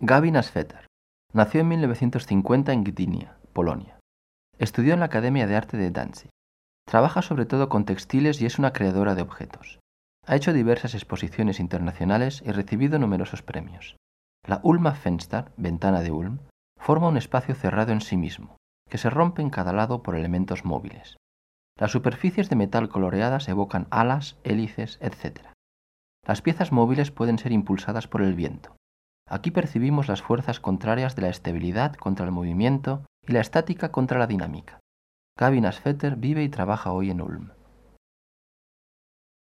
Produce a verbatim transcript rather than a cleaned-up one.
Gabi Nasfeter nació en mil novecientos cincuenta en Gdynia, Polonia. Estudió en la Academia de Arte de Danzig. Trabaja sobre todo con textiles y es una creadora de objetos. Ha hecho diversas exposiciones internacionales y recibido numerosos premios. La Ulma Fenster, ventana de Ulm, forma un espacio cerrado en sí mismo, que se rompe en cada lado por elementos móviles. Las superficies de metal coloreadas evocan alas, hélices, etcétera. Las piezas móviles pueden ser impulsadas por el viento. Aquí percibimos las fuerzas contrarias de la estabilidad contra el movimiento y la estática contra la dinámica. Gabi Nasfeter vive y trabaja hoy en Ulm.